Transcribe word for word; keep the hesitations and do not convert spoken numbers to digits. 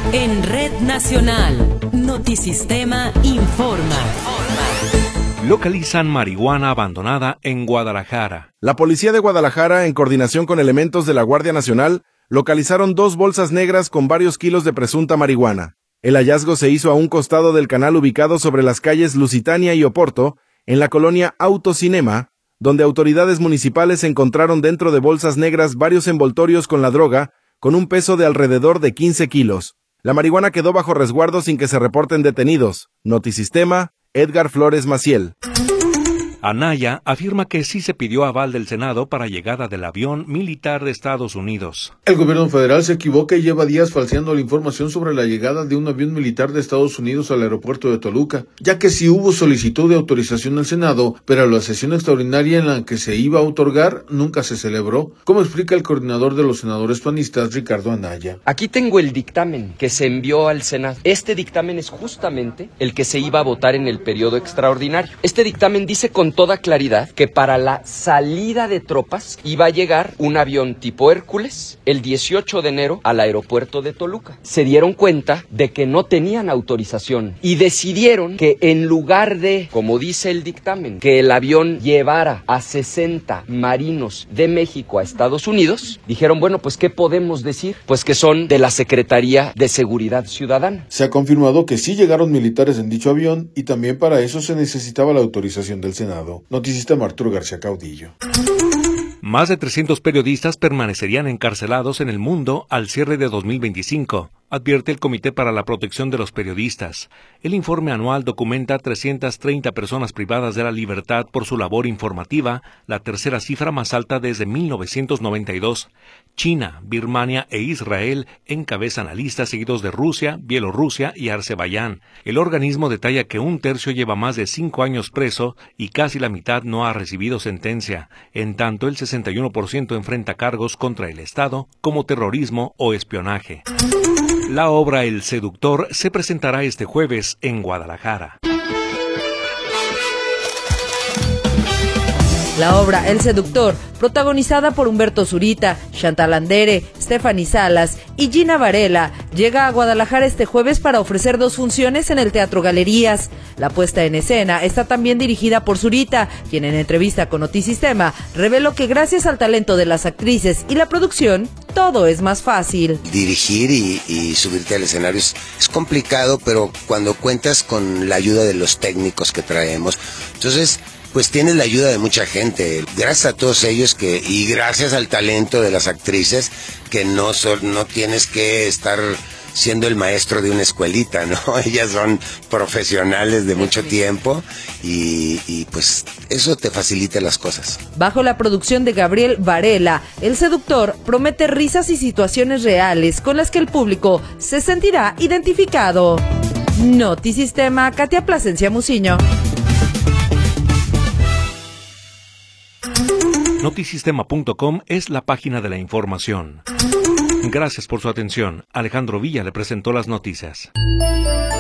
En Red Nacional, Notisistema informa. Localizan marihuana abandonada en Guadalajara. La policía de Guadalajara, en coordinación con elementos de la Guardia Nacional, localizaron dos bolsas negras con varios kilos de presunta marihuana. El hallazgo se hizo a un costado del canal ubicado sobre las calles Lusitania y Oporto, en la colonia Autocinema, donde autoridades municipales encontraron dentro de bolsas negras varios envoltorios con la droga, con un peso de alrededor de quince kilos. La marihuana quedó bajo resguardo sin que se reporten detenidos. Notisistema, Edgar Flores Maciel. Anaya afirma que sí se pidió aval del Senado para llegada del avión militar de Estados Unidos. El gobierno federal se equivoca y lleva días falseando la información sobre la llegada de un avión militar de Estados Unidos al aeropuerto de Toluca, ya que sí hubo solicitud de autorización del Senado, pero la sesión extraordinaria en la que se iba a otorgar nunca se celebró, como explica el coordinador de los senadores panistas, Ricardo Anaya. Aquí tengo el dictamen que se envió al Senado. Este dictamen es justamente el que se iba a votar en el periodo extraordinario. Este dictamen dice con toda claridad que para la salida de tropas iba a llegar un avión tipo Hércules el dieciocho de enero al aeropuerto de Toluca. Se dieron cuenta de que no tenían autorización y decidieron que en lugar de, como dice el dictamen, que el avión llevara a sesenta marinos de México a Estados Unidos, dijeron, bueno, pues ¿qué podemos decir? Pues que son de la Secretaría de Seguridad Ciudadana. Se ha confirmado que sí llegaron militares en dicho avión y también para eso se necesitaba la autorización del Senado. Notisistema Arturo García Caudillo. Más de trescientos periodistas permanecerían encarcelados en el mundo al cierre de dos mil veinticinco, advierte el Comité para la Protección de los Periodistas. El informe anual documenta trescientas treinta personas privadas de la libertad por su labor informativa, la tercera cifra más alta desde mil novecientos noventa y dos. China, Birmania e Israel encabezan la lista, seguidos de Rusia, Bielorrusia y Azerbaiyán. El organismo detalla que un tercio lleva más de cinco años preso y casi la mitad no ha recibido sentencia. En tanto, el sesenta y uno por ciento enfrenta cargos contra el Estado, como terrorismo o espionaje. La obra El Seductor se presentará este jueves en Guadalajara. La obra El Seductor, protagonizada por Humberto Zurita, Chantal Andere, Stephanie Salas y Gina Varela, llega a Guadalajara este jueves para ofrecer dos funciones en el Teatro Galerías. La puesta en escena está también dirigida por Zurita, quien en entrevista con Notisistema reveló que gracias al talento de las actrices y la producción, todo es más fácil. Dirigir y, y subirte al escenario es, es complicado, pero cuando cuentas con la ayuda de los técnicos que traemos, entonces pues tienes la ayuda de mucha gente. Gracias a todos ellos que y gracias al talento de las actrices que no son, no tienes que estar siendo el maestro de una escuelita, ¿no? Ellas son profesionales de mucho tiempo y, y pues eso te facilita las cosas. Bajo la producción de Gabriel Varela, El Seductor promete risas y situaciones reales con las que el público se sentirá identificado. Notisistema, Katia Plasencia Muciño. Notisistema punto com es la página de la información. Gracias por su atención. Alejandro Villa le presentó las noticias.